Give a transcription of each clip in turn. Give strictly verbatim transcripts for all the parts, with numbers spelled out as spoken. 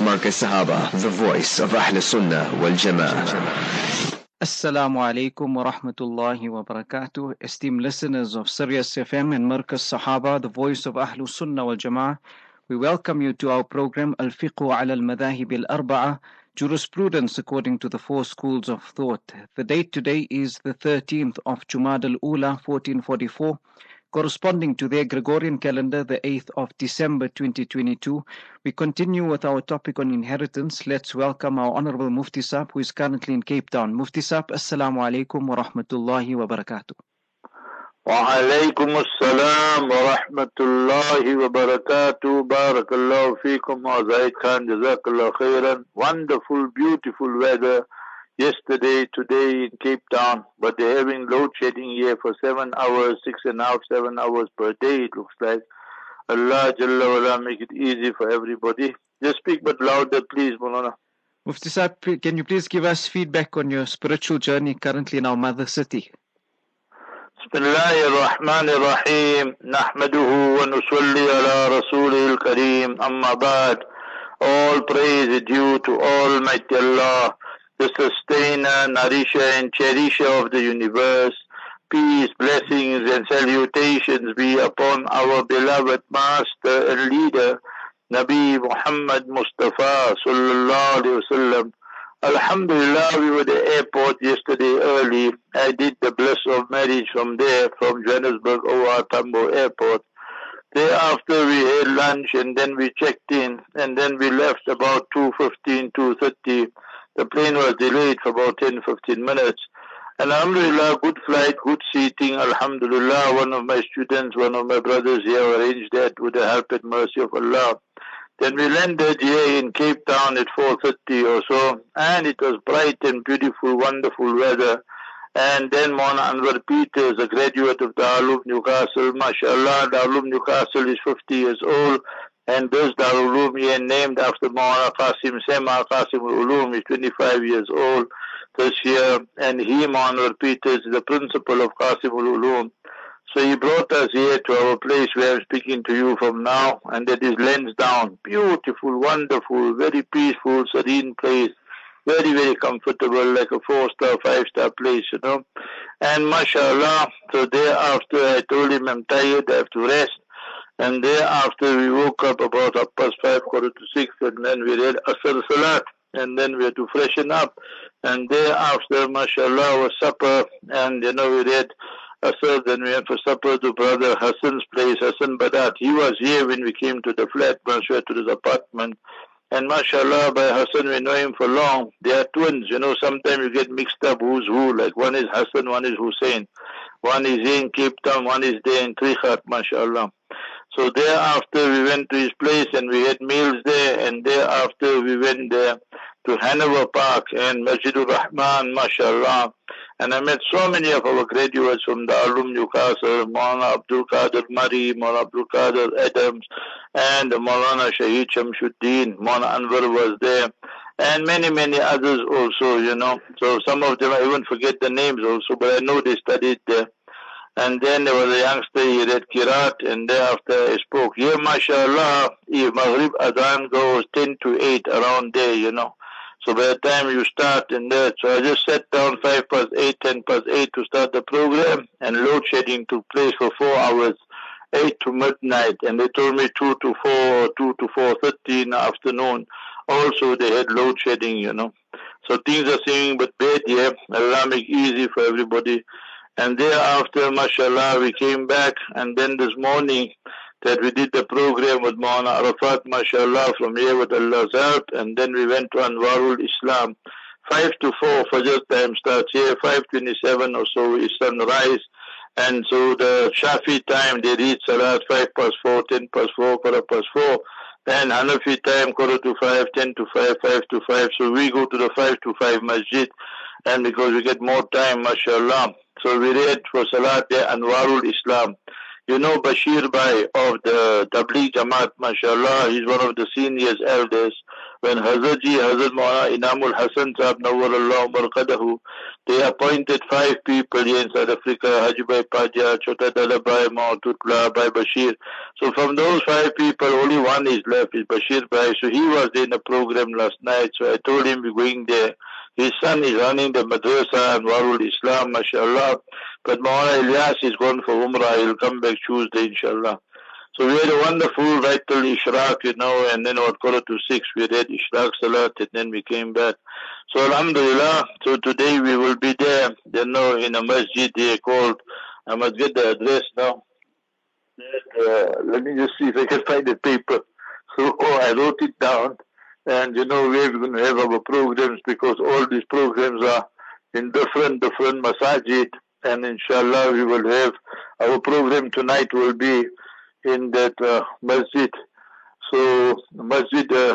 Markaz Sahaba, the voice of Ahl Sunnah wal Jama'ah. Assalamu alaikum wa rahmatullahi wa barakatuh. Esteemed listeners of Sirius F M and Markaz Sahaba, the voice of Ahl Sunnah wal Jama'ah, we welcome you to our program Al-Fiqhu ala al-Madahib al-Arba'a, Jurisprudence according to the four schools of thought. The date today is the thirteenth of Jumad al-Ula, fourteen forty-four, corresponding to their Gregorian calendar, the eighth of December twenty twenty-two. We continue with our topic on inheritance. Let's welcome our Honorable Mufti Saab, who is currently in Cape Town. Mufti Saab, Assalamu alaikum wa rahmatullahi wa barakatuh. Wa alaikum assalam wa rahmatullahi wa barakatuh. Barakallahu feekum wa Zaid Khan, jazakallah khairan. Wonderful, beautiful weather yesterday, today in Cape Town, but they're having load shedding here for seven hours, six and a half, seven hours per day, it looks like. Allah Jalla wala make it easy for everybody. Just speak but louder, please, Maulana. Mufti Saab, can you please give us feedback on your spiritual journey currently in our mother city? Bismillahir Rahmanir Rahim. Nahmaduhu wa nusalli ala Rasulil Kareem. Amma ba'd. All praise is due to Almighty Allah, the sustainer, nourisher and cherisher of the universe. Peace, blessings and salutations be upon our beloved master and leader, Nabi Muhammad Mustafa sallallahu alaihi wasallam. Alhamdulillah, we were at the airport yesterday early. I did the bliss of marriage from there, from Johannesburg O R Tambo Airport. Thereafter we had lunch and then we checked in and then we left about two fifteen, two thirty. The plane was delayed for about ten, fifteen minutes. And alhamdulillah, good flight, good seating. Alhamdulillah, one of my students, one of my brothers here arranged that with the help and mercy of Allah. Then we landed here in Cape Town at four thirty or so, and it was bright and beautiful, wonderful weather. And then Maulana Anwar Peters, a graduate of Darul Uloom Newcastle, mashallah, Darul Uloom Newcastle is fifty years old. And this Darul Uloom here named after Maulana Qasim Sema, Qasim Uloom, is twenty-five years old this year. And he, Maulana Peters, is the principal of Qasim Uloom. So he brought us here to our place where I'm speaking to you from now, and that is Lansdowne. Beautiful, wonderful, very peaceful, serene place. Very, very comfortable, like a four-star, five-star place, you know. And mashallah, so thereafter I told him I'm tired, I have to rest. And thereafter we woke up about half past five, quarter to six, and then we read Asr Salat. And then we had to freshen up. And thereafter, mashallah, was supper. And, you know, we read Asr, then we went for supper to Brother Hassan's place, Hassan Badat. He was here when we came to the flat, mashallah, to his apartment. And mashallah, by Hassan, we know him for long. They are twins, you know, sometimes you get mixed up who's who. Like one is Hassan, one is Hussein. One is here in Cape Town, one is there in Trichat, mashallah. So thereafter we went to his place and we had meals there, and thereafter we went there to Hanover Park and Masjidul Rahman, mashallah. And I met so many of our graduates from Darul Uloom Newcastle, Maulana Abdul Qadir Murray, Maulana Abdul Qadir Adams, and Maulana Shaheed Shamsuddin. Maulana Anwar was there, and many, many others also, you know. So some of them, I even forget the names also, but I know they studied there. And then there was a youngster, he read Kirat, and thereafter I spoke. Here, mashallah, if Maghrib Adhan goes ten to eight around there, you know. So by the time you start in there, so I just sat down five past eight, ten past eight to start the program, and load shedding took place for four hours, eight to midnight, and they told me two to four, two to four thirty in the afternoon. Also, they had load shedding, you know. So things are seeming but bad here. Allah make easy for everybody. And thereafter, mashallah, we came back, and then this morning that we did the program with Maulana Arafat, mashallah, from here with Allah's help, and then we went to Anwarul Islam. Five to four Fajr time starts here, five twenty-seven or so is sunrise. And so the Shafi time, they read Salat five past four, ten past four, quarter past four. Then Hanafi time, quarter to five, ten to five, five to five. So we go to the five to five masjid, and because we get more time, mashallah. So we read for Salat there, Anwarul Islam. You know Bashir Bhai of the Tabligh Jamaat, mashallah, he's one of the seniors, elders. when Hazrat Ji, Hazrat Maulana Inamul Hassan Sahib Nawwarallahu Barakatuhu, they appointed five people here in South Africa, Haji Bhai Paja, Chota Dalabai, Maututla, Bhai Bashir. So from those five people, only one is left, is Bashir Bhai. So he was in the program last night, so I told him we're going there. His son is running the madrasa and Warul Islam, mashallah. But Maulana Ilyas is going for Umrah, he'll come back Tuesday, inshallah. So we had a wonderful right till Ishraq, you know, and then at quarter to six we read Ishraq Salat, and then we came back. So Alhamdulillah, so today we will be there, you know, in a masjid there called, I must get the address now. Uh, let me just see if I can find the paper. So oh, I wrote it down, and you know, we're going to have our programs because all these programs are in different, different masajid, and inshallah we will have, our program tonight will be in that uh, masjid. So masjid, uh,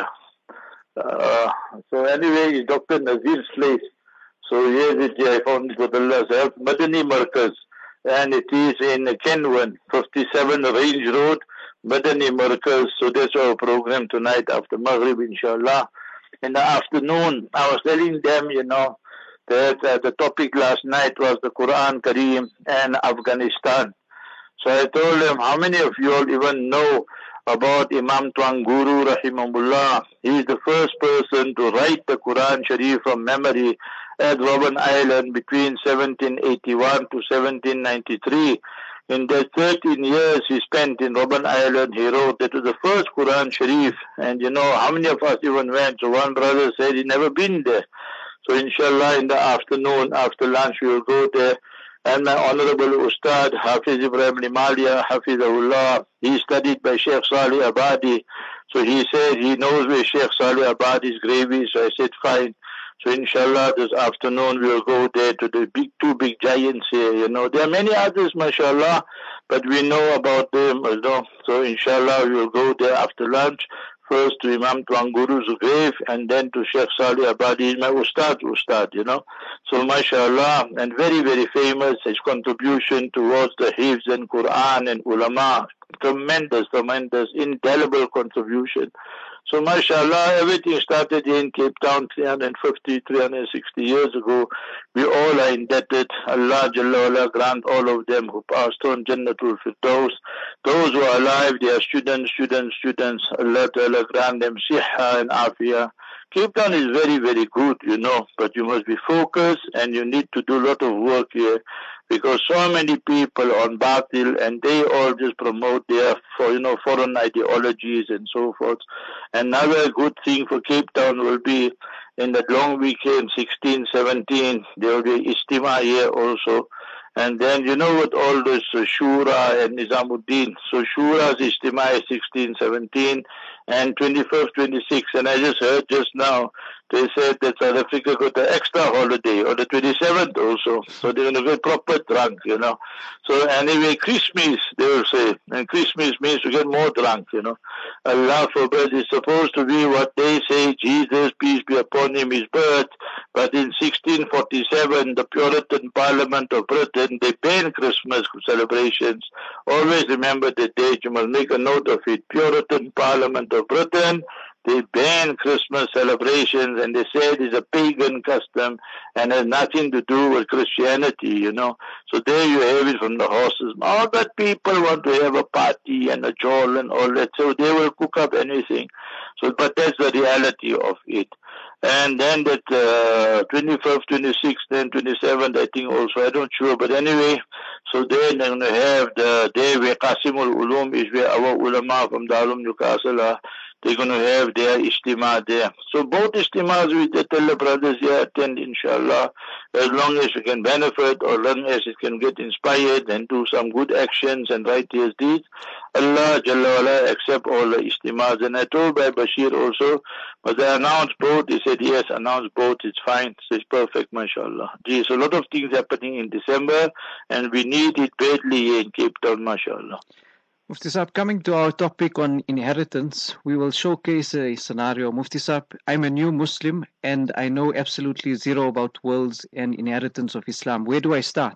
uh, so anyway, Doctor Nazir's place. So here's it, I found it with Allah's help, Madani Markaz, and it is in Kenwan, fifty-seven Range Road, Madani Markaz. So that's our program tonight after Maghrib, inshallah. In the afternoon, I was telling them, you know, that uh, the topic last night was the Quran Kareem and Afghanistan. So I told them, how many of you all even know about Imam Tuan Guru Rahimahullah? He is the first person to write the Quran Sharif from memory at Robben Island between seventeen eighty-one to seventeen ninety-three. In the thirteen years he spent in Robben Island, he wrote that was the first Quran Sharif. And you know, how many of us even went? So one brother said he never been there. So inshallah in the afternoon, after lunch, we will go there. And my honorable Ustad, Hafiz Ibrahim Limalia, Hafizahullah, he studied by Sheikh Salih Abadi. So he said he knows where Sheikh Salih Abadi's grave is. So I said, fine. So inshallah this afternoon we will go there to the big two big giants here, you know. There are many others, mashallah, but we know about them, you know. So inshallah we will go there after lunch. First to Imam Tuan Guru's grave, and then to Sheikh Salih Abadi, my Ustad, Ustad, you know. So mashallah, and very, very famous, his contribution towards the Hifz and Quran and ulama, tremendous, tremendous, indelible contribution. So mashallah, everything started in Cape Town three hundred fifty, three hundred sixty years ago. We all are indebted. Allah Jalla Wala grant all of them who passed on Jannatul Firdaus. Those who are alive, they are students, students, students. Allah Ta'ala grant them siha and afiyah. Cape Town is very, very good, you know, but you must be focused and you need to do a lot of work here because so many people on Batil and they all just promote their, for, you know, foreign ideologies and so forth. Another good thing for Cape Town will be in that long weekend, sixteen, seventeen, there will be Istima here also. And then, you know, with all this uh, Shura and Nizamuddin. So Shura's Istima is sixteen, seventeen, and twenty-fifth, twenty-sixth. And I just heard just now, they said that South Africa got an extra holiday on the twenty-seventh also. So they're going to get proper drunk, you know. So anyway, Christmas, they will say. And Christmas means to get more drunk, you know. Allah forbid, it's supposed to be what they say, Jesus, peace be upon him, his birth. But in sixteen forty-seven, the Puritan Parliament of Britain, they banned Christmas celebrations. Always remember the date, you must make a note of it. Puritan Parliament of Britain, they banned Christmas celebrations and they said it's a pagan custom and has nothing to do with Christianity, you know. So there you have it from the horses. All that people want to have a party and a jol and all that, so they will cook up anything. So, but that's the reality of it. And then that uh, twenty-fifth, twenty-sixth, and twenty-seventh, I think also, I don't sure. But anyway, so then they're going to have the day where Qasimul Ulum is where our ulama from Darul Newcastle are. They're going to have their Ijtima there. So both Ijtimas we tell the brothers here attend, inshallah, as long as you can benefit or as long as you can get inspired and do some good actions and righteous deeds. Allah Jalla Wala accept all the Ijtimas. And I told by Bashir also, but they announced both. He said, yes, announce both, it's fine. So it's perfect, mashallah. Gee, so a lot of things happening in December and we need it badly here in Cape Town, mashallah. Mufti Saab, coming to our topic on inheritance, we will showcase a scenario. Mufti Saab, I'm a new Muslim and I know absolutely zero about wills and inheritance of Islam. Where do I start?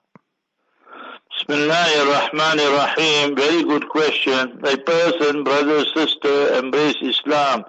Bismillahir Rahmanir Rahim. Very good question. A person, brother, sister, embrace Islam.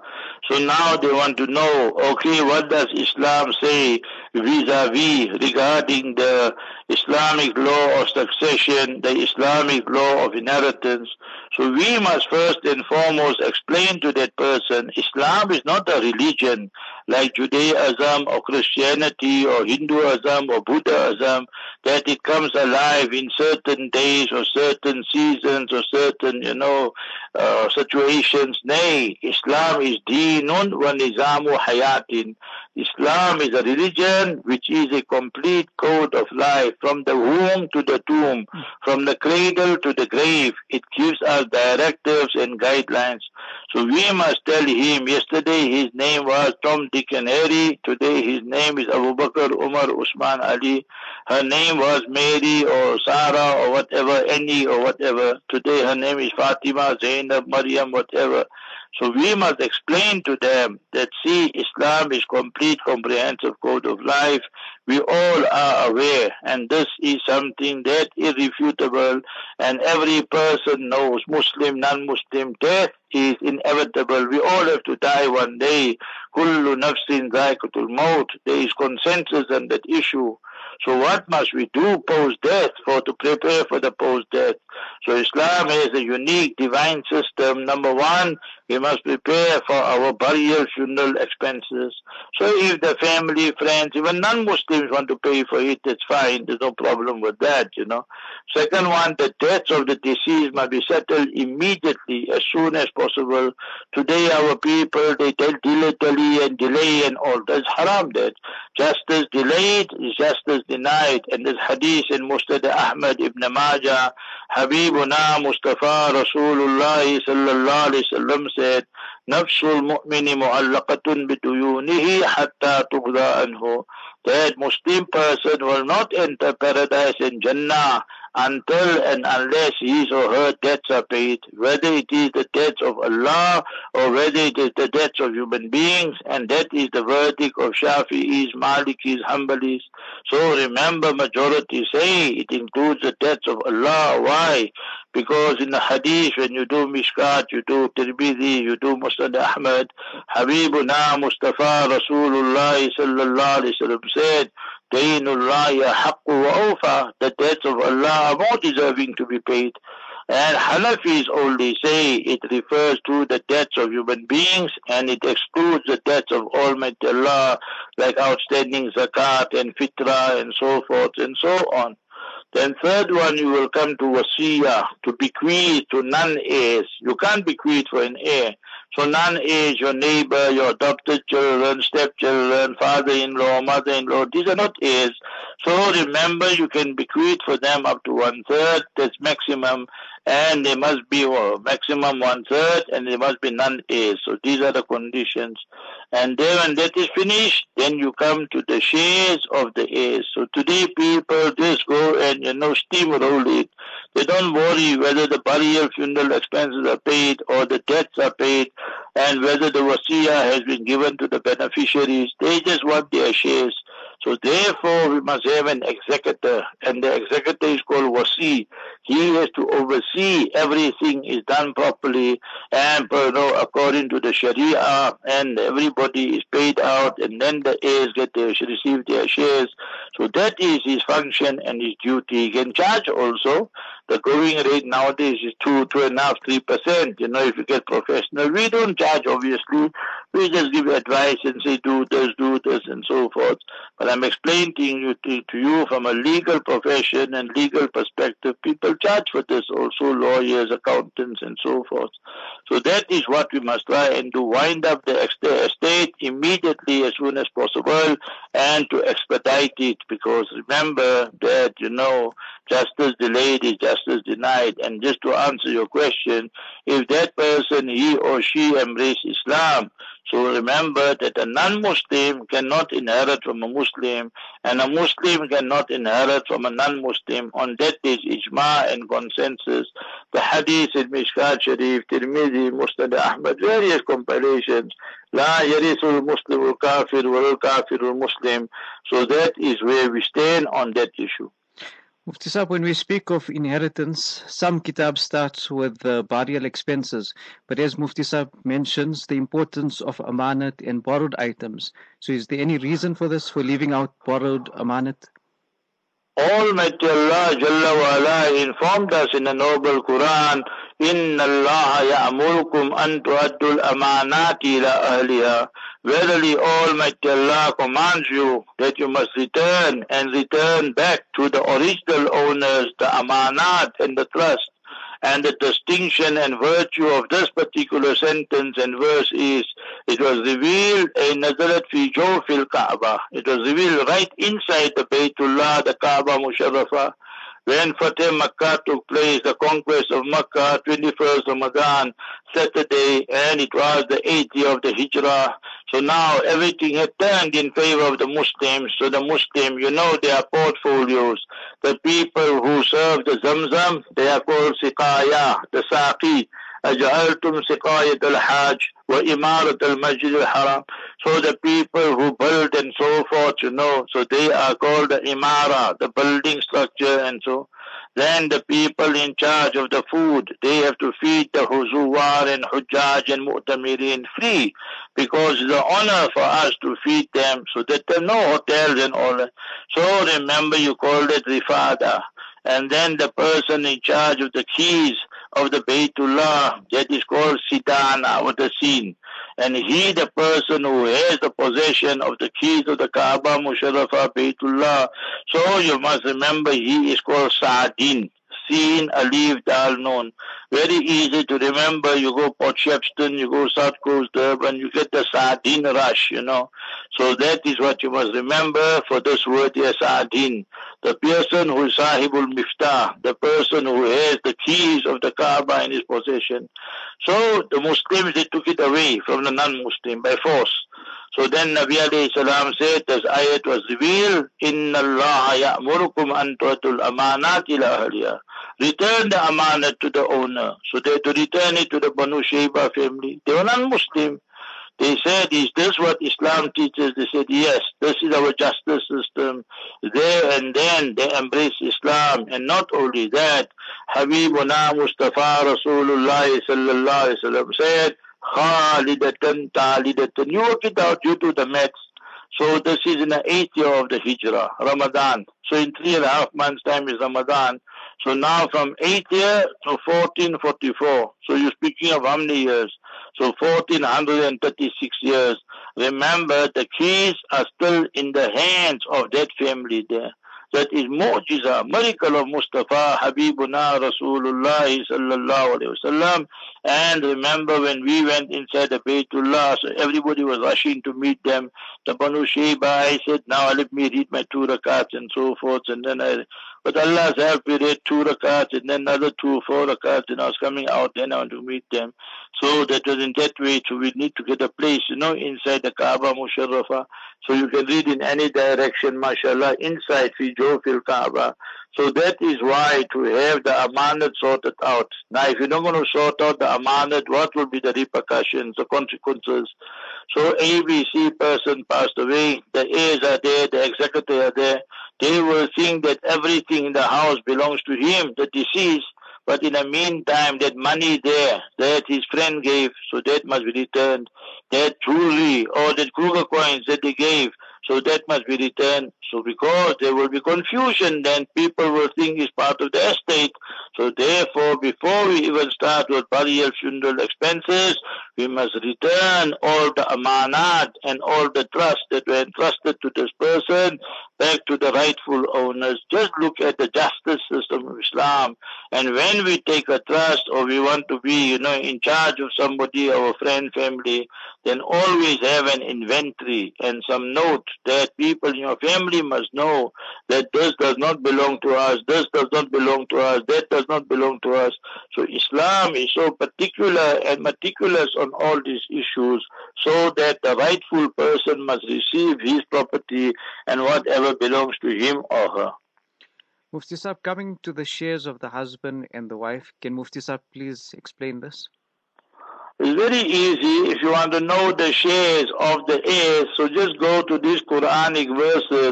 So now they want to know, okay, what does Islam say vis-a-vis regarding the Islamic law of succession, the Islamic law of inheritance. So we must first and foremost explain to that person, Islam is not a religion like Judaism or Christianity or Hinduism or Buddhism, that it comes alive in certain days or certain seasons or certain, you know, uh, situations. Nay, Islam is deenun wa nizamu hayatin. Islam is a religion which is a complete code of life, from the womb to the tomb, from the cradle to the grave. It gives us directives and guidelines. So we must tell him, yesterday his name was Tom, Dick and Harry, today his name is Abu Bakr, Umar, Usman, Ali. Her name was Mary or Sarah or whatever, Annie or whatever. Today her name is Fatima, Zainab, Maryam, whatever. So we must explain to them that, see, Islam is complete, comprehensive code of life. We all are aware, and this is something that is irrefutable, and every person knows, Muslim, non-Muslim, death is inevitable. We all have to die one day. Kullu nafsin zaikatul maut. There is consensus on that issue. So what must we do post-death for to prepare for the post-death? So Islam has a unique divine system. Number one, we must prepare for our burial funeral expenses. So if the family, friends, even non-Muslims want to pay for it, that's fine. There's no problem with that, you know. Second one, the deaths of the deceased must be settled immediately, as soon as possible. Today our people, they tell delay, delay and delay and all. That's haram, that. Justice delayed is justice denied. And this hadith in Musnad Ahmad ibn Majah, Habibuna Mustafa Rasulullah sallallahu alayhi wa sallam said, Nafsul mu'mini mu'allaqatun biduyunihi hatta tughda anhu. That Muslim person will not enter paradise and Jannah until and unless his or her debts are paid, whether it is the debts of Allah or whether it is the debts of human beings, and that is the verdict of Shafi'is, Malikis, Hanbalis. So remember, majority say it includes the debts of Allah. Why? Because in the hadith, when you do Mishkat, you do Tirmidhi, you do Musnad Ahmad, Habibuna Mustafa Rasulullah sallallahu alayhi wa sallam said, Dainullah haqqu wa awfa, the debts of Allah are more deserving to be paid. And Hanafis only say it refers to the debts of human beings and it excludes the debts of Almighty Allah, like outstanding zakat and fitrah and so forth and so on. Then third one, you will come to wasiyah, to bequeath to non-heirs. You can't bequeath for an heir. So non-heirs, your neighbor, your adopted children, stepchildren, father-in-law, mother-in-law, these are not heirs. So remember, you can bequeath for them up to one-third, that's maximum, and they must be oh, maximum one-third, and they must be non-heirs. So these are the conditions. And then when that is finished, then you come to the shares of the heirs. So today people just go and, you know, steamroll it. They don't worry whether the burial funeral expenses are paid or the debts are paid and whether the wasiyah has been given to the beneficiaries. They just want their shares. So therefore we must have an executor, and the executor is called wasi. He has to oversee everything is done properly and, you know, according to the Sharia, and everybody is paid out, and then the heirs get their, receive their shares. So that is his function and his duty. He can charge also. The going rate nowadays is two, two and a half, three percent. You know, if you get professional, we don't charge, obviously. We just give advice and say, do this, do this, and so forth. But I'm explaining you to, to you from a legal profession and legal perspective. People charge for this also, lawyers, accountants, and so forth. So that is what we must try and do, wind up the estate immediately as soon as possible and to expedite it, because remember that, you know, justice delayed is justice denied. And just to answer your question, if that person, he or she embrace Islam, so remember that a non-Muslim cannot inherit from a Muslim, and a Muslim cannot inherit from a non-Muslim. On that is ijma and consensus. The hadith in Mishkat Sharif, Tirmidhi, Musnad Ahmad, various compilations. La yarisul Muslimul kafir wal kafirul Muslim. So that is where we stand on that issue. Mufti Saab, when we speak of inheritance, some kitab starts with uh, burial expenses, but as Mufti Saab mentions, the importance of amanat and borrowed items. So is there any reason for this, for leaving out borrowed amanat? Almighty Allah Jalla wa Ala informed us in the noble Quran, Inna Allah ya'murukum an tu'addul amanati ila ahliha. Verily Almighty Allah commands you that you must return and return back to the original owners, the amanat and the trust. And the distinction and virtue of this particular sentence and verse is, it was revealed in Nazarat fi Jawfil Kaaba. It was revealed right inside the Baytullah, the Kaaba Musharrafa. When Fateh Makkah took place, the conquest of Makkah, twenty-first Ramadan, Saturday, and it was the eighth year of the Hijrah. So now everything had turned in favor of the Muslims. So the Muslim, you know their portfolios. The people who serve the Zamzam, they are called Siqaya, the Saqi. أَجَعَلْتُمْ سِقَايَةَ الْحَاجِ وَإِمَارَةَ الْمَسْجِدِ الْحَرَامِ. So the people who build and so forth, you know, so they are called the Imara, the building structure and so. Then the people in charge of the food, they have to feed the Huzuwar and Hujjaj and Mu'tamirin free, because it's an honor for us to feed them, so that there are no hotels and all that. So remember, you called it Rifada. And then the person in charge of the keys of the Baytullah, that is called Sidana, or the scene. And he, the person who has the possession of the keys of the Kaaba Musharrafa Baytullah, so you must remember he is called Sa'din. Seen, Alif, Dal, Noon. Very easy to remember. You go Port Shepstone, you go South Coast, Durban, you get the Sardine rush, you know. So that is what you must remember for this word here, Sardine. The person who is Sahibul Miftah, the person who has the keys of the Kaaba in his possession. So the Muslims, they took it away from the non-Muslim by force. So then Nabi alayhi salam said, this ayat was revealed, Inna Allah ya'murukum an tu'atul amanat ila ahliya. Return the amanat to the owner. So they had to return it to the Banu Shayba family. They were non-Muslim. They said, is this what Islam teaches? They said, yes, this is our justice system. There and then they embraced Islam. And not only that, Habibuna Mustafa Rasulullah sallallahu alayhi wa sallam said, Khalidatan Talidatan. You work it out, you do the maths. So this is in the eighth year of the Hijrah, Ramadan. So in three and a half months' time is Ramadan. So now from eighth year to fourteen forty-four. So you're speaking of how many years? So fourteen thirty-six years. Remember, the keys are still in the hands of that family there. That is mu'jiza, miracle of Mustafa, Habibuna, Rasulullah sallallahu alayhi wa sallam. And remember when we went inside the Baytullah, so everybody was rushing to meet them. The Banu Shayba, I said, now let me read my two rakats and so forth. And then I, but Allah's help, we read two rakats and then another two, four rakats, and I was coming out, then I want to meet them. So that was in that way, so we need to get a place, you know, inside the Kaaba Musharrafa. So you can read in any direction, mashallah, inside fi Jawfil Kaaba. So that is why to have the amanat sorted out. Now if you're not going to sort out the amanat, what will be the repercussions, the consequences? So A B C person passed away, the heirs are there, the executor are there. They will think that everything in the house belongs to him, the deceased. But in the meantime, that money there, that his friend gave, so that must be returned. That jewelry or that Kruger coins that they gave, so that must be returned. So because there will be confusion, then people will think it's part of the estate. So therefore, before we even start with burial funeral expenses, we must return all the amanat and all the trust that were entrusted to this person back to the rightful owners. Just look at the justice system of Islam. And when we take a trust or we want to be, you know, in charge of somebody, our friend, family, then always have an inventory and some note that people in your family must know that this does not belong to us, this does not belong to us, that does not belong to us. So Islam is so particular and meticulous on all these issues, so that the rightful person must receive his property and whatever belongs to him or her. Mufti Saab, coming to the shares of the husband and the wife, can Mufti Saab please explain this? It's very easy. If you want to know the shares of the heirs, so just go to these Quranic verses.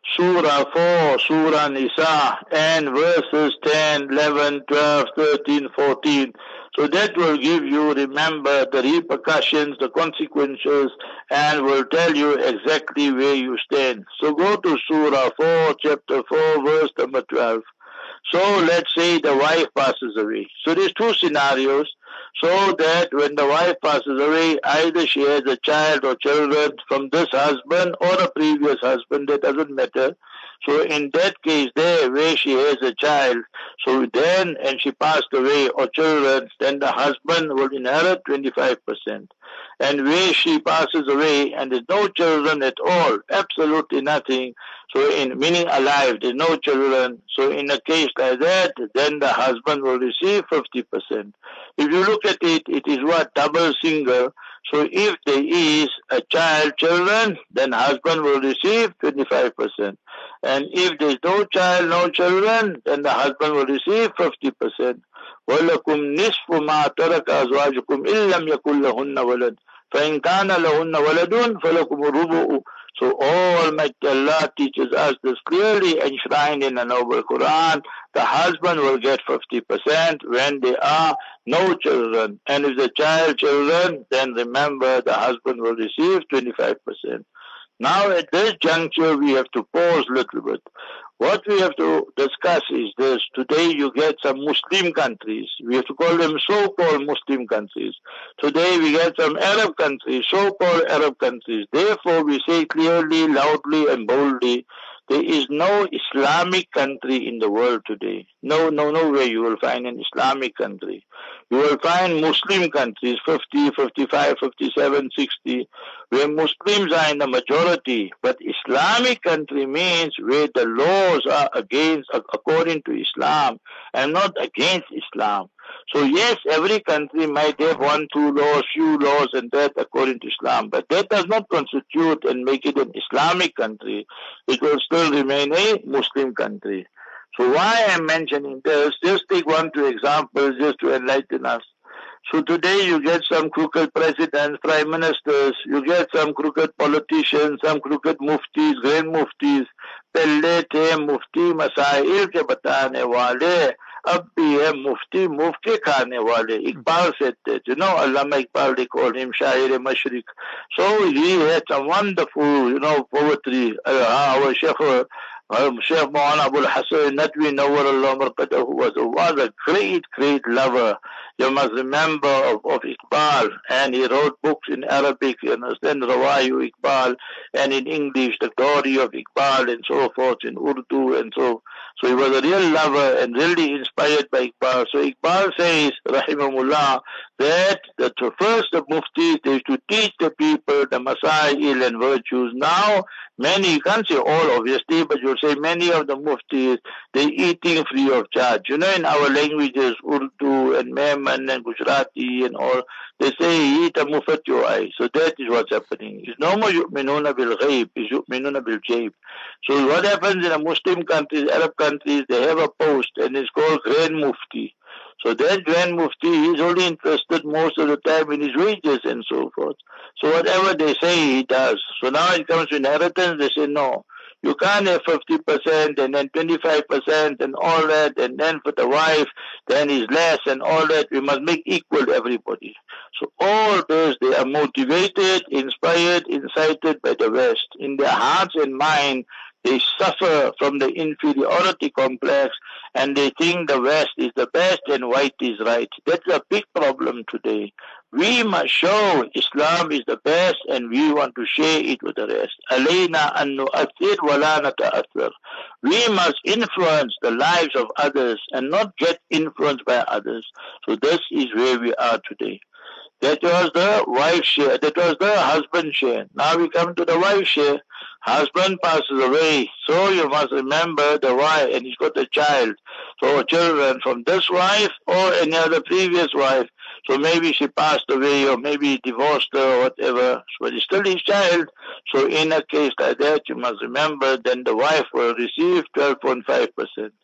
Surah four, Surah Nisa, and verses ten, eleven, twelve, thirteen, fourteen. So that will give you, remember, the repercussions, the consequences, and will tell you exactly where you stand. So go to Surah four, chapter four, verse number twelve. So let's say the wife passes away. So there's two scenarios. So that when the wife passes away, either she has a child or children from this husband or a previous husband, that doesn't matter. So in that case there, where she has a child, so then, and she passed away, or children, then the husband will inherit twenty-five percent. And where she passes away and there's no children at all, absolutely nothing, so in meaning alive, there's no children, so in a case like that, then the husband will receive fifty percent. If you look at it, it is what? Double single. So if there is a child, children, then husband will receive twenty-five percent. And if there is no child, no children, then the husband will receive fifty percent. وَلَكُمْ نِصْفُ مَا تَرَكَ أَزْوَاجُكُمْ إِن لَّمْ يَكُن لَّهُنَّ وَلَدٌ فَإِن كَانَ لَهُنَّ وَلَدٌ فَلَكُمُ الرُّبُعُ. So Almighty Allah teaches us this clearly enshrined in the Noble Quran. The husband will get fifty percent when there are no children. And if the child children, then remember the husband will receive twenty-five percent. Now at this juncture we have to pause a little bit. What we have to discuss is this. Today you get some Muslim countries. We have to call them so-called Muslim countries. Today we get some Arab countries, so-called Arab countries. Therefore we say clearly, loudly and boldly, there is no Islamic country in the world today. No, no, nowhere you will find an Islamic country. You will find Muslim countries, fifty, fifty-five, fifty-seven, sixty, where Muslims are in the majority. But Islamic country means where the laws are against, according to Islam, and not against Islam. So yes, every country might have one, two laws, few laws and that according to Islam, but that does not constitute and make it an Islamic country. It will still remain a Muslim country. So why I am mentioning this, just take one, two examples just to enlighten us. So today you get some crooked presidents, prime ministers, you get some crooked politicians, some crooked muftis, grand muftis, पहले थे मुफ्ती मसाइल के बताने वाले, अब भी है मुफ्ती मुफ्त के खाने वाले. Iqbal said that, you know, Allama Iqbal, they call him Shair Mashriq. So he had some wonderful, you know, poetry. Uh, our Sheikh, uh, Sheikh Maulana Abul Hasan Nadwi Nawwar Allah Marqadahu was, was a great, great lover. You must remember of, of Iqbal, and he wrote books in Arabic, you understand, Rawayu Iqbal, and in English, the glory of Iqbal, and so forth, in Urdu, and so. So he was a real lover and really inspired by Iqbal. So Iqbal says, Rahimahullah, that the first of muftis, they used to teach the people the masail and virtues. Now, many, you can't say all obviously, but you'll say many of the muftis, they're eating free of charge. You know, in our languages, Urdu and Mehman and Gujarati and all, they say, eat a mufat your eye. So that is what's happening. It's no more yu'minuna bil ghaib, it's yu'minuna bil jayb. So what happens in a Muslim countries, Arab countries, they have a post and it's called Grand Mufti. So that Grand Mufti, he's only interested most of the time in his wages and so forth. So whatever they say, he does. So now it comes to inheritance, they say no. You can't have fifty percent and then twenty-five percent and all that, and then for the wife, then is less and all that. We must make equal to everybody. So all those, they are motivated, inspired, incited by the West. In their hearts and mind, they suffer from the inferiority complex and they think the West is the best and white is right. That's a big problem today. We must show Islam is the best and we want to share it with the rest. Alayna an nu'athir wa la nata'athir. We must influence the lives of others and not get influenced by others. So this is where we are today. That was the wife share. That was the husband share. Now we come to the wife share. Husband passes away. So you must remember the wife, and he's got a child. So children from this wife or any other previous wife. So maybe she passed away or maybe he divorced her or whatever. But it's still his child. So in a case like that, you must remember then the wife will receive twelve point five percent.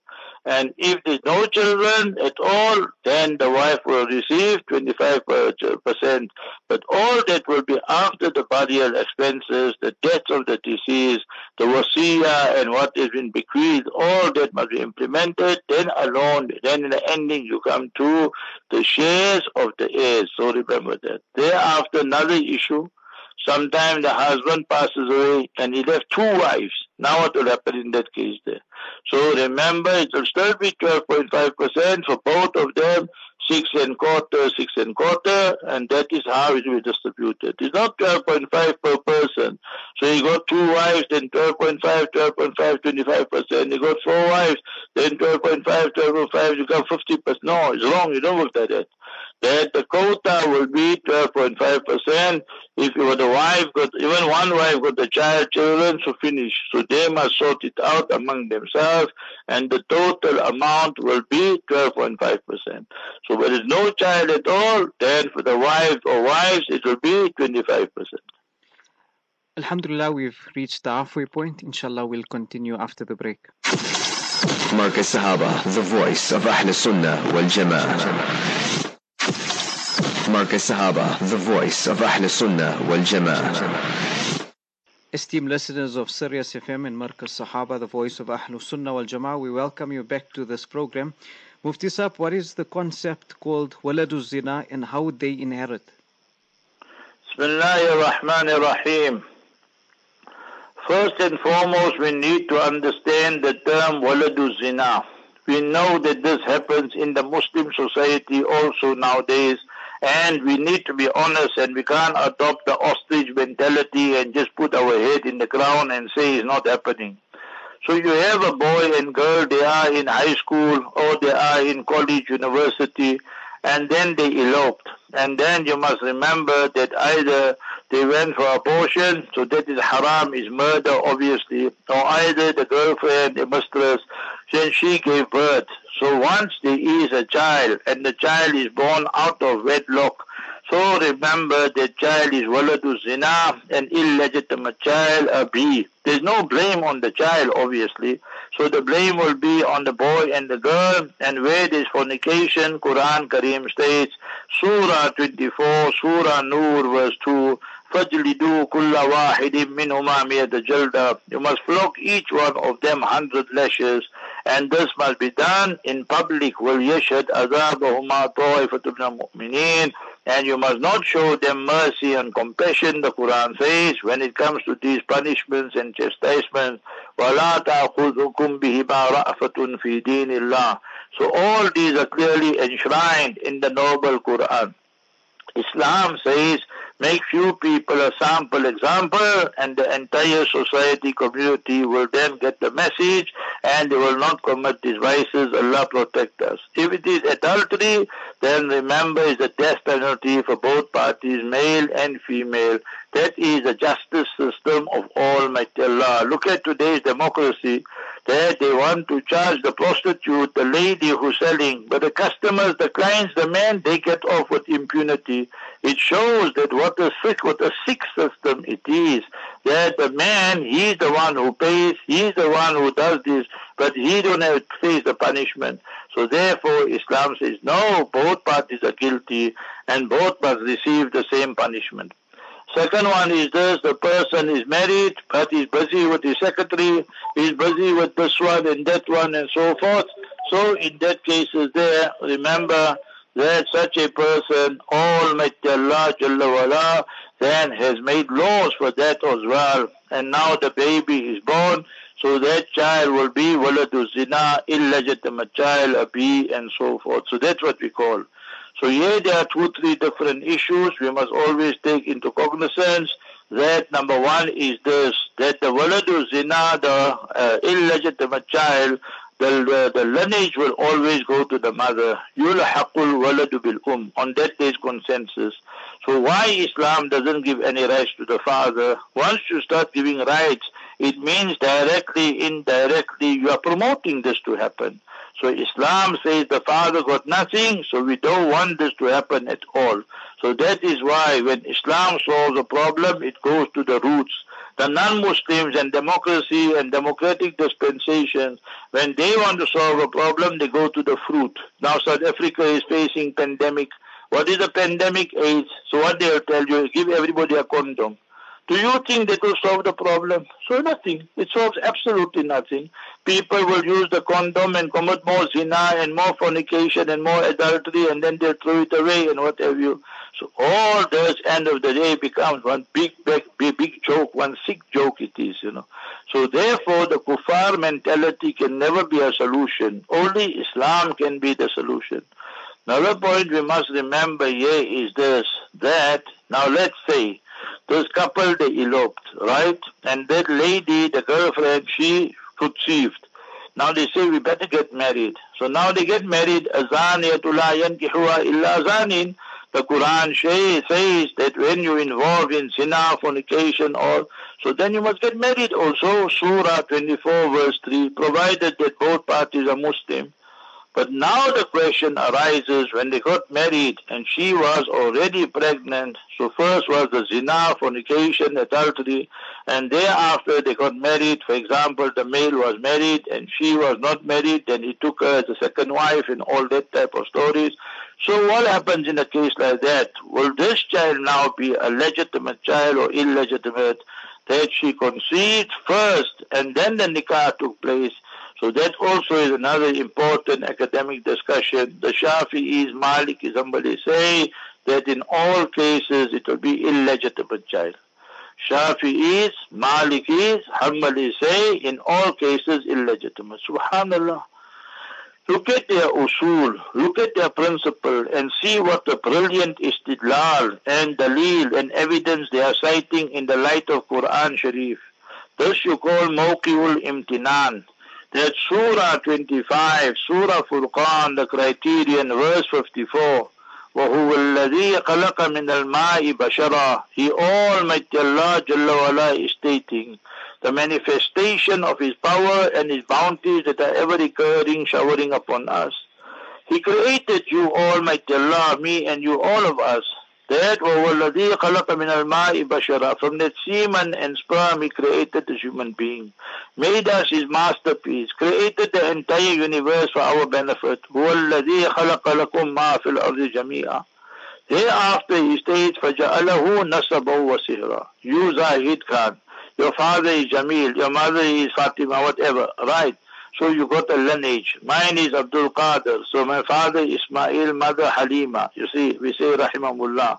And if there's no children at all, then the wife will receive twenty-five percent. But all that will be after the burial expenses, the death of the deceased, the wasiyah and what has been bequeathed, all that must be implemented. Then alone, then in the ending you come to the shares of the heirs. So remember that. Thereafter, another issue. Sometimes the husband passes away and he left two wives. Now what will happen in that case there? So remember, it will still be twelve point five percent for both of them, six and quarter, six and quarter, and that is how it will be distributed. It's not twelve point five per person. So you got two wives, then twelve point five, twelve point five, twenty-five percent. You got four wives, then twelve point five, twelve point five, you got fifty percent. No, it's wrong. You don't work like that. That the quota will be twelve point five percent. If you were the wife, got even one wife got the child, children, so finish. So they must sort it out among themselves, and the total amount will be twelve point five percent. So when there's no child at all, then for the wife or wives, it will be twenty-five percent. Alhamdulillah, we've reached the halfway point. Inshallah, we'll continue after the break. Markaz Sahaba, the voice of Ahl Sunnah wal Jama'ah. Markaz Sahaba, the voice of Ahl Sunnah wal Jama'ah. Esteemed listeners of Sirius F M and Markaz Sahaba, the voice of Ahl Sunnah wal Jama'ah, we welcome you back to this program. Mufti Saab, what is the concept called Waladuz Zina and how would they inherit? Bismillahir Rahmanir Rahim. First and foremost, we need to understand the term Waladuz Zina. We know that this happens in the Muslim society also nowadays, and we need to be honest, and we can't adopt the ostrich mentality and just put our head in the ground and say it's not happening. So you have a boy and girl, they are in high school or they are in college, university, and then they eloped. And then you must remember that either they went for abortion, so that is haram, is murder obviously, or either the girlfriend, the mistress, then she gave birth. So once there is a child and the child is born out of wedlock, so remember that child is waladuz zina, an illegitimate child, a B. There's no blame on the child obviously. So the blame will be on the boy and the girl, and where there's fornication, Quran Kareem states, Surah twenty-four, Surah Nur verse two, فَجْلِدُوا كُلَّ وَاحِدٍ مِّنْهُمَا مِئَةَ جَلْدَةٍ. You must flog each one of them hundred lashes, and this must be done in public. وَلْيَشْهَدْ عَذَابَهُمَا طَائِفَةٌ مِّنَ الْمُؤْمِنِينَ. And you must not show them mercy and compassion, the Quran says, when it comes to these punishments and chastisements. وَلَا تَأْخُذُكُمْ بِهِمَا رَأْفَةٌ فِي دِينِ اللَّهِ. So all these are clearly enshrined in the noble Quran. Islam says, make few people a sample example, and the entire society, community will then get the message, and they will not commit these vices. Allah protect us. If it is adultery, then remember it's the death penalty for both parties, male and female. That is the justice system of Almighty Allah. Look at today's democracy. That they want to charge the prostitute, the lady who's selling, but the customers, the clients, the men, they get off with impunity. It shows that what a sick, what a sick system it is. That the man, he's the one who pays, he's the one who does this, but he don't have to face the punishment. So therefore, Islam says, no, both parties are guilty, and both must receive the same punishment. Second one is this, the person is married, but he's busy with his secretary, he's busy with this one and that one and so forth. So in that case is there, remember that such a person, Almighty Allah Jalla wala, then has made laws for that as well. And now the baby is born, so that child will be waladuz zina, illegitimate child, a B, and so forth. So that's what we call. So here there are two, three different issues we must always take into cognizance. That number one is this, that the waladuz zina, the uh, illegitimate child, the, the, the lineage will always go to the mother. Yulhaqul waladu bil um. On that there is consensus. So why Islam doesn't give any rights to the father? Once you start giving rights, it means directly, indirectly, you are promoting this to happen. So Islam says the father got nothing, so we don't want this to happen at all. So that is why when Islam solves a problem, it goes to the roots. The non-Muslims and democracy and democratic dispensations, when they want to solve a problem, they go to the fruit. Now South Africa is facing pandemic. What is a pandemic? AIDS. So what they will tell you, give everybody a condom. Do you think that will solve the problem? So nothing. It solves absolutely nothing. People will use the condom and commit more zina and more fornication and more adultery, and then they'll throw it away and what have you. So all this, end of the day, becomes one big, big, big, big joke, one sick joke it is, you know. So therefore, the kuffar mentality can never be a solution. Only Islam can be the solution. Another point we must remember here is this, that, now let's say, this couple, they eloped, right? And that lady, the girlfriend, she conceived. Now they say, we better get married. So now they get married. Azaniyatu la yankihuha illa zanin. The Quran says that when you involve in zina, fornication, or so then you must get married also. Surah twenty-four verse three, provided that both parties are Muslim. But now the question arises when they got married and she was already pregnant. So first was the zina, fornication, adultery, and thereafter they got married. For example, the male was married and she was not married, then he took her as a second wife and all that type of stories. So what happens in a case like that? Will this child now be a legitimate child or illegitimate? That she conceived first and then the nikah took place. So that also is another important academic discussion. The Shafi'is, Malikis, somebody say that in all cases it will be illegitimate child. Shafi'is, Malikis, Hanbalis say in all cases illegitimate. Subhanallah. Look at their usul, look at their principle and see what the brilliant istidlal and dalil and evidence they are citing in the light of Quran Sharif. This you call Mawqi'ul Imtinan. That Surah twenty-five, Surah Furqan, the criterion, verse fifty-four. وَهُوَ الَّذِي خَلَقَ مِنَ الْمَاءِ بَشَرًا. He Almighty Allah Jalla wa'ala is stating the manifestation of His power and His bounties that are ever recurring, showering upon us. He created you, Almighty Allah, me and you, all of us. That وَهُوَ الَّذِي خَلَقَ مِنَ الْمَاءِ بَشَرًا. From that semen and sperm He created the human being, made us His masterpiece, created the entire universe for our benefit. هُوَ الَّذِي خَلَقَ لَكُم مَا فِي الْأَرْضِ جَمِيعًا. Thereafter He states, فَجَعَلَهُ نَسَبًا وَسِهْرًا. You Zahid Khan, your father is Jamil, your mother is Fatima, whatever, right? So you got a lineage. Mine is Abdul Qadir. So my father Ismail, mother Halima. You see, we say Rahimahullah.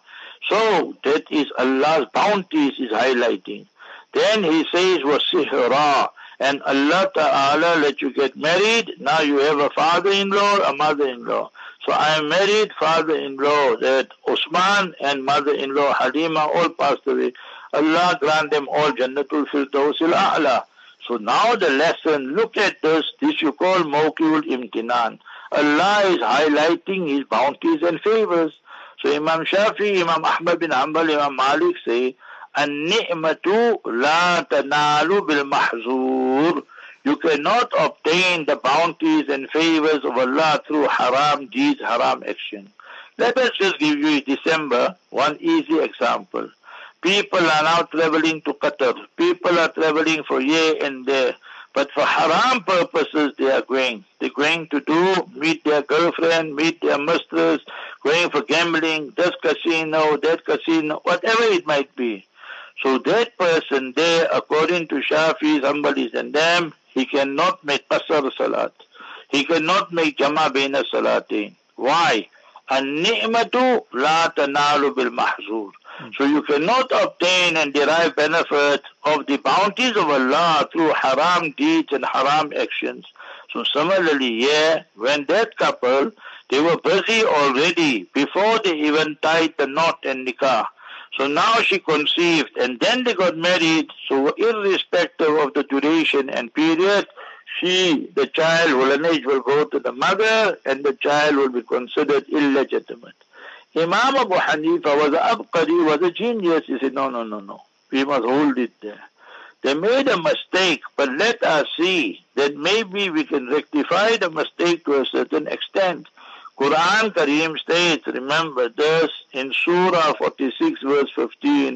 So that is Allah's bounties is highlighting. Then He says, وَسِهْرًا. And Allah Ta'ala let you get married. Now you have a father-in-law, a mother-in-law. So I am married, father-in-law, that Usman and mother-in-law Halima all passed away. Allah grant them all Jannatul Firdausil A'la. So now the lesson, look at this, this you call Mawqi'ul Imtinan. Allah is highlighting His bounties and favors. So Imam Shafi, Imam Ahmad bin Hanbal, Imam Malik say, An-ni'matu la tanalu bil mahzur. You cannot obtain the bounties and favors of Allah through haram deeds, haram action. Let us just give you in December one easy example. People are now traveling to Qatar. People are traveling for here and there. But for haram purposes they are going. They're going to do, meet their girlfriend, meet their mistress, going for gambling, this casino, that casino, whatever it might be. So that person there, according to Shafis, Hanbalis and them, he cannot make qasar salat. He cannot make jama baina salatain. Why? An-ni'matu la tanalu bil mahzur. So you cannot obtain and derive benefit of the bounties of Allah through haram deeds and haram actions. So similarly here, when that couple, they were busy already before they even tied the knot and nikah. So now she conceived and then they got married. So irrespective of the duration and period, she, the child, lineage will go to the mother and the child will be considered illegitimate. Imam Abu Hanifa was a abqari, was a genius. He said, no, no, no, no. We must hold it there. They made a mistake, but let us see that maybe we can rectify the mistake to a certain extent. Quran Kareem states, remember this, in Surah forty-six verse fifteen,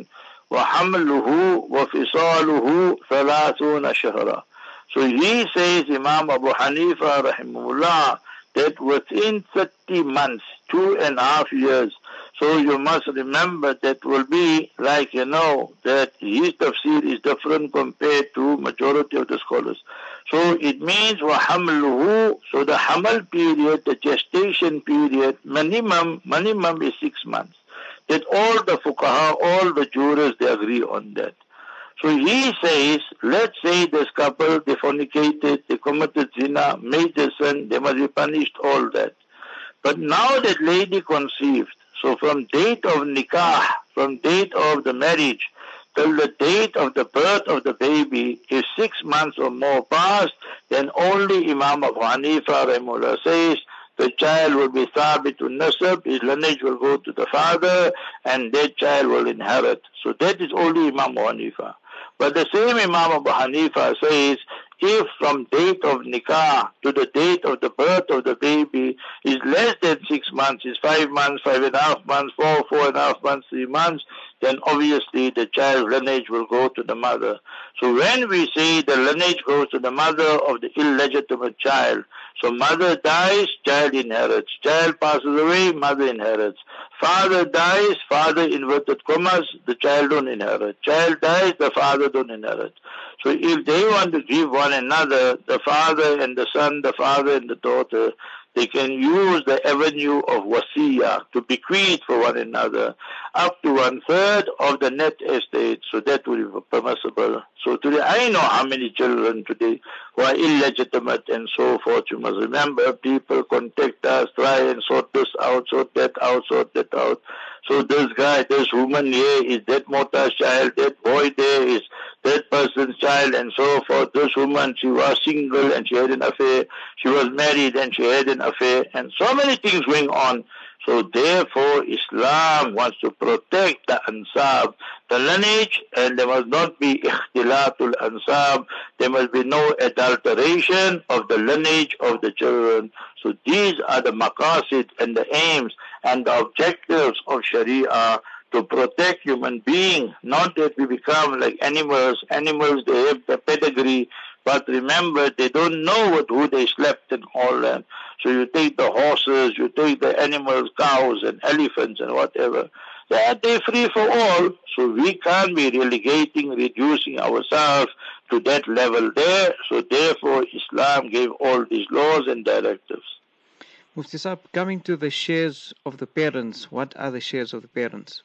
وَحَمْلُهُ وَفِصَالُهُ ثَلَاثُونَ شَهْرًا. So he says, Imam Abu Hanifa rahimahullah, that within thirty months, two and a half years, so you must remember that will be like, you know, that his tafsir is different compared to majority of the scholars. So it means وَحَمْلُهُ, so the hamal period, the gestation period, minimum, minimum is six months. That all the fuqaha, all the jurors, they agree on that. So he says, let's say this couple, they fornicated, they committed zina, made the sin, they must be punished, all that. But now that lady conceived, so from date of nikah, from date of the marriage, till the date of the birth of the baby, if six months or more passed, then only Imam Abu Hanifa rahimahullah says, the child will be thabitun nasab, his lineage will go to the father, and that child will inherit. So that is only Imam Abu Hanifa. But the same Imam Abu Hanifa says, if from date of nikah to the date of the birth of the baby is less than six months, is five months, five and a half months, four, four and a half months, three months, then obviously the child's lineage will go to the mother. So when we say the lineage goes to the mother of the illegitimate child, so mother dies, child inherits. Child passes away, mother inherits. Father dies, father inverted commas, the child don't inherit. Child dies, the father don't inherit. So if they want to give one another, the father and the son, the father and the daughter, they can use the avenue of wasiyah to bequeath for one another up to one third of the net estate. So that would be permissible. So today, I know how many children today who are illegitimate and so forth. You must remember, people contact us, try and sort this out, sort that out, sort that out. So this guy, this woman here is that Mota's child, that boy there is that person's child, and so forth. This woman, she was single and she had an affair. She was married and she had an affair, and so many things going on. So therefore, Islam wants to protect the ansab, the lineage, and there must not be ikhtilatul ansab. There must be no adulteration of the lineage of the children. So these are the maqasid and the aims and the objectives of Sharia, to protect human beings, not that we become like animals. Animals, they have the pedigree, but remember, they don't know what, who they slept and all that. So you take the horses, you take the animals, cows and elephants and whatever. They're, they're free for all. So we can't be relegating, reducing ourselves to that level there. So therefore, Islam gave all these laws and directives. Mufti Saab, coming to the shares of the parents, what are the shares of the parents?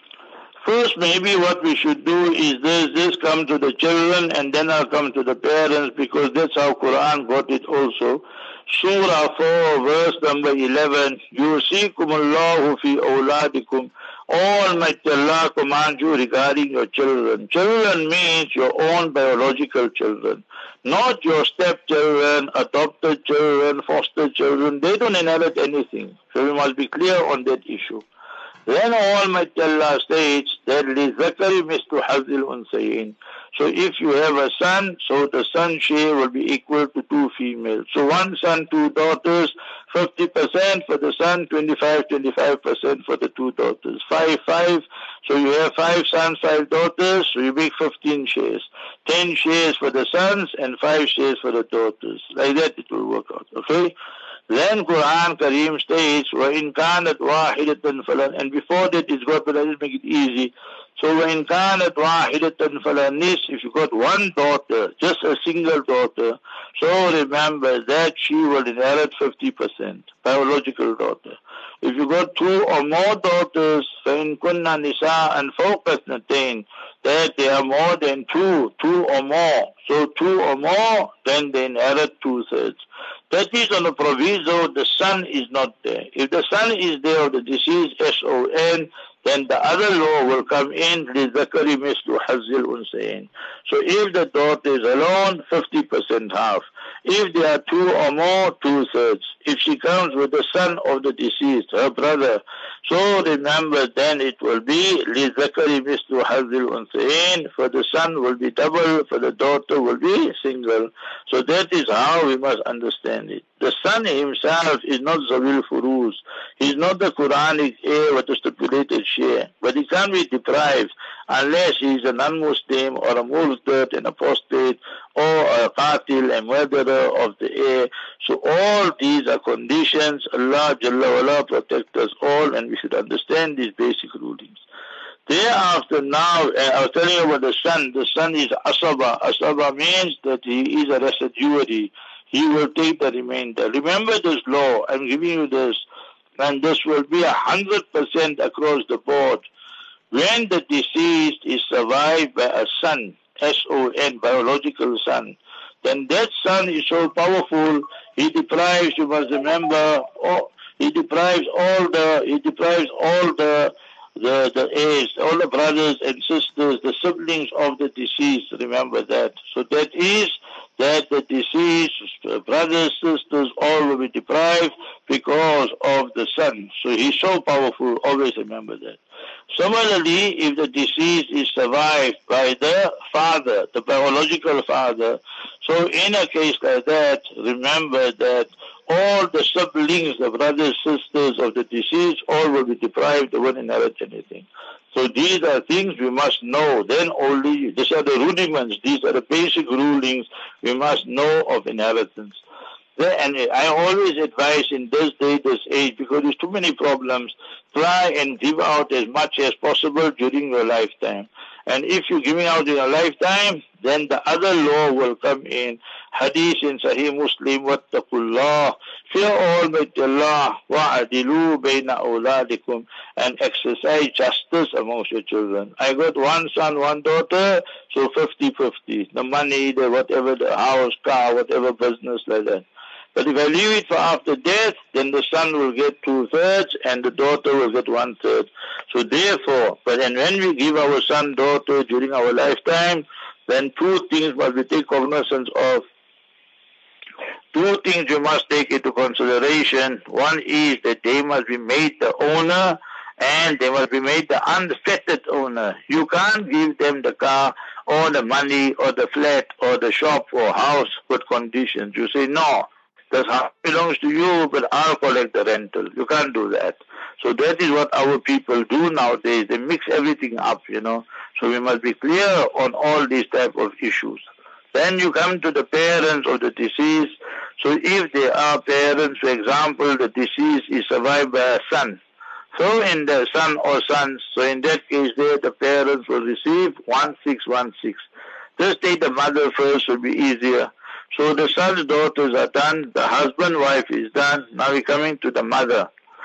First, maybe what we should do is this, this come to the children and then I'll come to the parents, because that's how Quran got it also. Surah four, verse number eleven, Yusikumullahu fi awladikum. Almighty Allah commands you regarding your children. Children means your own biological children, not your stepchildren, adopted children, foster children. They don't inherit anything. So we must be clear on that issue. Then Almighty Allah states that لِذَكَرِ مِثْلُ حَظِّ الْأُنْثَيَيْنِ. So if you have a son, so the son share will be equal to two females. So one son, two daughters, fifty percent for the son, twenty-five, twenty-five percent for the two daughters. Five, five. So you have five sons, five daughters, so you make fifteen shares. Ten shares for the sons and five shares for the daughters. Like that it will work out, okay? Then Quran Kareem states, وَإِنْ كَانَتْ وَاحِدَةً فَلَا, and before that it's got, but let's make it easy. So وَإِنْ كَانَتْ وَاحِدَةً فَلَا نِصْ, if you got one daughter, just a single daughter, so remember that she will inherit fifty percent, biological daughter. If you got two or more daughters, فَإِنْ كُنَّ نِسَاءً فَوْقَ اثْنَتَيْنِ, that they are more than two, two or more. So two or more, then they inherit two-thirds. That is on the proviso the son is not there. If the son is there, or the deceased, S O N, then the other law will come in, لِذَكَرِ مِثْلُ حَظِّ الْأُنْثَيَيْنِ. So if the daughter is alone, fifty percent half. If there are two or more, two-thirds. If she comes with the son of the deceased, her brother, so remember then it will be لِذَكَرِ مِثْلُ حَظِّ الْأُنْثَيَيْنِ, for the son will be double, for the daughter will be single. So that is how we must understand it. The son himself is not Zawil Furuz. He is not the Quranic heir with the stipulated share. But he can't be deprived unless he is a non-Muslim or a murtad, an apostate, or a qatil, a murderer of the heir. So all these are conditions. Allah Jalla wala protect us all, and we should understand these basic rulings. Thereafter now, uh, I was telling you about the son. The son is asaba. Asaba means that he is a residuary. He will take the remainder. Remember this law. I'm giving you this. And this will be a hundred percent across the board. When the deceased is survived by a son, S O N, biological son, then that son is so powerful, he deprives, you must remember, oh, he deprives all the, he deprives all the, the, the heirs, all the brothers and sisters, the siblings of the deceased, remember that. So that is that the deceased, brothers, sisters, all will be deprived because of the son. So he's so powerful, always remember that. Similarly, if the deceased is survived by the father, the biological father, so in a case like that, remember that all the siblings, the brothers, sisters of the deceased, all will be deprived, they won't inherit anything. So these are things we must know. Then only, these are the rudiments, these are the basic rulings we must know of inheritance. And I always advise in this day, this age, because there's too many problems, try and give out as much as possible during your lifetime. And if you're giving out in your lifetime, then the other law will come in. Hadith in Sahih Muslim, wattaqullah, fear Almighty Allah, wa'adilu bayna awladikum, and exercise justice amongst your children. I got one son, one daughter, so fifty fifty. The money, the whatever, the house, car, whatever business like that. But if I leave it for after death, then the son will get two-thirds and the daughter will get one-third. So therefore, but then when we give our son, daughter during our lifetime, then two things must be taken cognizance of. Two things you must take into consideration. One is that they must be made the owner and they must be made the unfettered owner. You can't give them the car or the money or the flat or the shop or house with conditions. You say, no, this house belongs to you, but I'll collect the rental. You can't do that. So that is what our people do nowadays. They mix everything up, you know. So we must be clear on all these type of issues. Then you come to the parents of the deceased. So if they are parents, for example, the deceased is survived by a son. So in the son or sons, so in that case there, the parents will receive one six one six. Just take the mother first, will be easier. So the son's daughters are done, the husband, wife is done. Now we're coming to the mother.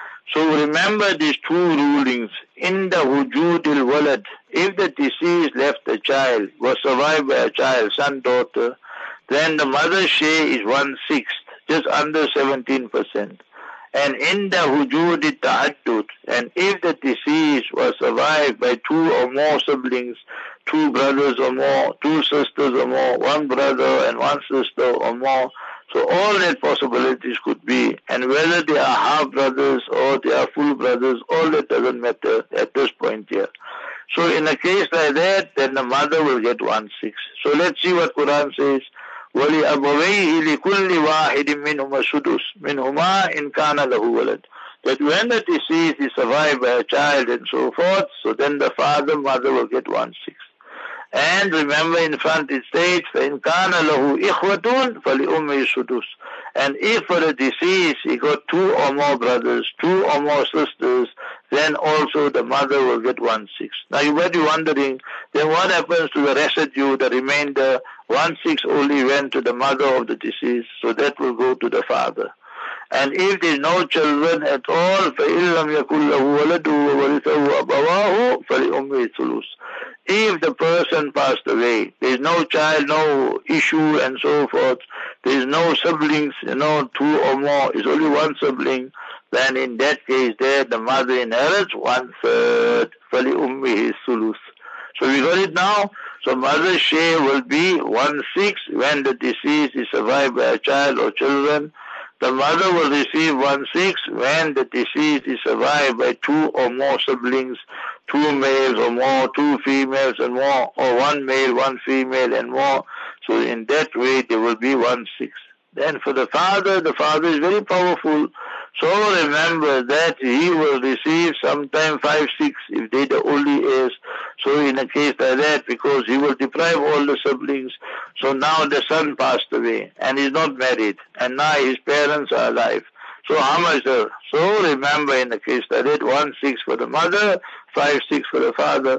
So remember these two rulings. In the hujudil walad, if the deceased left a child, was survived by a child, son, daughter, then the mother's share is one-sixth, just under seventeen percent. And in the hujudil ta'addud, and if the deceased was survived by two or more siblings, two brothers or more, two sisters or more, one brother and one sister or more, so all that possibilities could be, and whether they are half brothers or they are full brothers, all that doesn't matter at this point here. So in a case like that, then the mother will get one-sixth. So let's see what Quran says. وَلِأَبَوَيْهِ لِكُلِّ وَاحِدٍ مِّنْهُمَا السُّدُسُ مِنْهُمَا إِنْ كَانَ لَهُ وَلَدٌ. That when the deceased is survived by a child and so forth, so then the father, mother will get one-sixth. And remember in front it states, فَإِنْ كَانَ لَهُ إِخْوَةٌ فَلِأُمِّهِ السُّدُسُ. And if for the deceased he got two or more brothers, two or more sisters, then also the mother will get one-sixth. Now you might be wondering, then what happens to the residue, the remainder? One-sixth only went to the mother of the deceased, so that will go to the father. And if there is no children at all, فَإِن لَمْ يَكُنْ لَهُ وَلَدٌ وَوَرِثَهُ أَبَوَاهُ فَلِأُمِّهِ الثُّلُثُ. If the person passed away, there is no child, no issue and so forth, there is no siblings, you know, two or more, it's only one sibling, then in that case there the mother inherits one-third, فَلِأُمِّهِ الثُّلُثُ. So we got it now. So mother's share will be one sixth when the deceased is survived by a child or children. The mother will receive one sixth when the deceased is survived by two or more siblings, two males or more, two females and more, or one male, one female and more. So in that way there will be one sixth. Then for the father, the father is very powerful. So remember that he will receive sometime five six if they the only heirs. So in a case like that, because he will deprive all the siblings. So now the son passed away and he's not married, and now his parents are alive. So how much? The, so remember in the case like that, one six for the mother, five six for the father.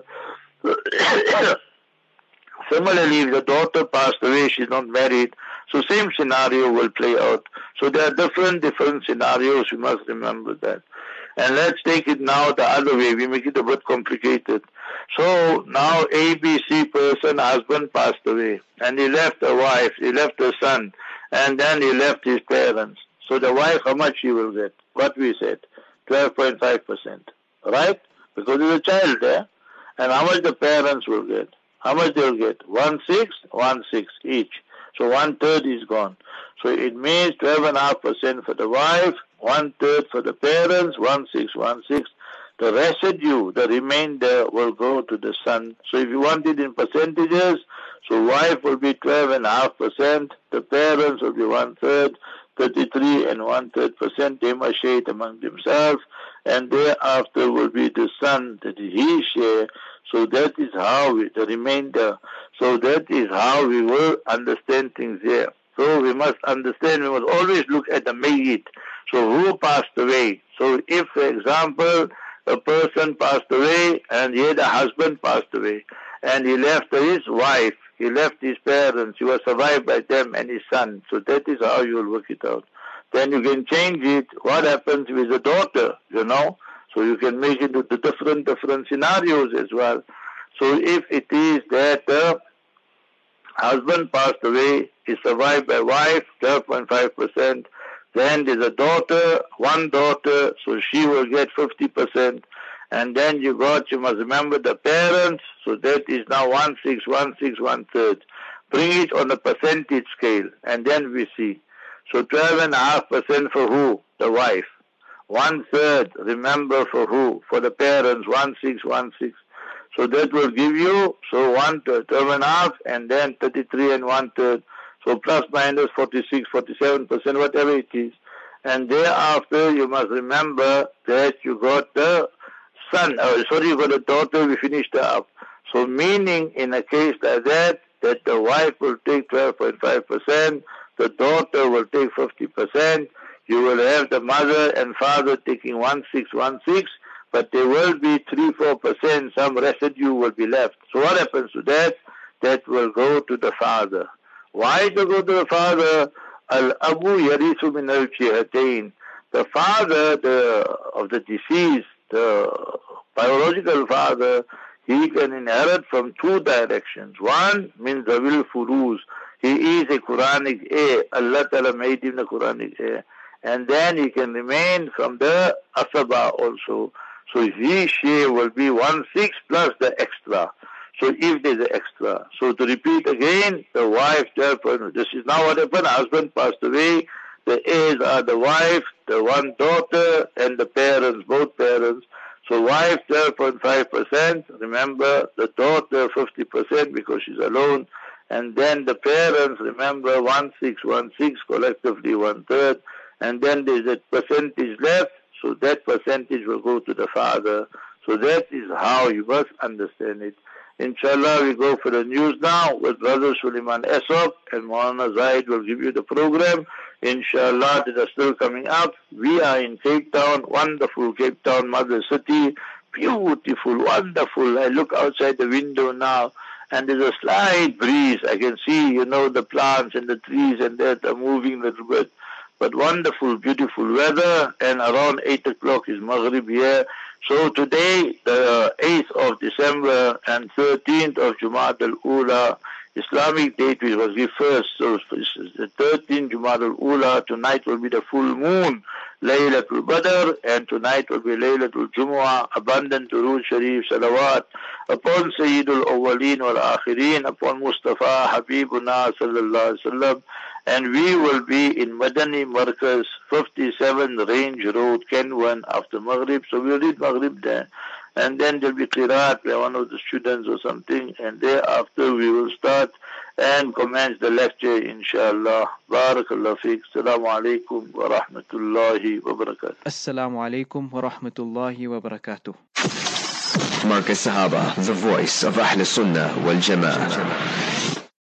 Similarly, if the daughter passed away, she's not married. So same scenario will play out. So there are different, different scenarios. You must remember that. And let's take it now the other way. We make it a bit complicated. So now A B C person, husband passed away. And he left a wife, he left a son. And then he left his parents. So the wife, how much she will get? What we said? twelve point five percent. Right? Because there's a child there. And how much the parents will get? How much they'll get? One sixth, one sixth each. So one third is gone. So it means twelve and a half percent for the wife, one third for the parents, one sixth, one sixth. The residue, the remainder will go to the son. So if you want it in percentages, so wife will be twelve and a half percent, the parents will be one third, thirty-three and one third percent. They must share it among themselves, and thereafter will be the son that he share. So that is how we, the remainder. So that is how we will understand things here. So we must understand, we must always look at the mayyit. So who passed away? So if, for example, a person passed away and he had a husband passed away and he left his wife, he left his parents, he was survived by them and his son. So that is how you will work it out. Then you can change it. What happens with the daughter, you know? So you can make it into different, different scenarios as well. So if it is that the husband passed away, is survived by wife, twelve point five percent. Then there's a daughter, one daughter, so she will get fifty percent. And then you got, you must remember the parents, so that is now one six, one six, one third. Bring it on a percentage scale, and then we see. So twelve and a half percent for who? The wife. One third, remember for who? For the parents, one six, one six. So that will give you, so one, twelve and a half, and then thirty-three and one third. So plus minus forty-six, forty-seven percent, whatever it is. And thereafter, you must remember that you got the son, oh, sorry, you got a daughter, we finished her up. So meaning in a case like that, that the wife will take twelve point five percent, the daughter will take fifty percent, you will have the mother and father taking one six, one six, but there will be three, four percent, some residue will be left. So what happens to that? That will go to the father. Why to go to the father? Al-Abu Yarisu min al-Jihatain. The father the, of the deceased, the biological father, he can inherit from two directions. One means Zawil Furuz. He is a Quranic heir. Allah Ta'ala made him the Quranic heir. And then he can remain from the Asaba also. So his share will be one sixth plus the extra. So if there's an extra. So to repeat again, the wife, therefore, this is now what happened. Husband passed away. The heirs are the wife, the one daughter, and the parents, both parents. So wife, twelve point five percent. Remember, the daughter, fifty percent because she's alone. And then the parents, remember, one six, one six, collectively one third. And then there's a percentage left. So that percentage will go to the father. So that is how you must understand it. Inshallah, we go for the news now with Brother Suleiman Esop, and Maulana Zaid will give you the program. Inshallah, that are still coming up. We are in Cape Town, wonderful Cape Town, mother city, beautiful, wonderful. I look outside the window now, and there's a slight breeze. I can see, you know, the plants and the trees and that are moving a little bit. But wonderful, beautiful weather, and around eight o'clock is Maghrib here. So today, the eighth of December and thirteenth of Jumad al-Ula, Islamic date which was the first, so the thirteenth Jumad al-Ula, tonight will be the full moon. Laylatul Badr, and tonight will be Laylatul Jumu'ah, abundant Durood Sharif Salawat upon Sayyidul Awwaleen wal Akhirin, upon Mustafa Habibuna Sallallahu Alaihi Wasallam. And we will be in Madani Markaz, fifty-seven Range Road, Kenwan, after Maghrib. So we'll read Maghrib there. And then there'll be Qiraat by one of the students or something. And thereafter we will start and commence the lecture, inshallah. Barakallah feek. Assalamu alaikum wa rahmatullahi wa barakatuh. Assalamu alaikum wa rahmatullahi wa barakatuh. Markaz Sahaba, the voice of Ahl Sunnah wal Jama'ah.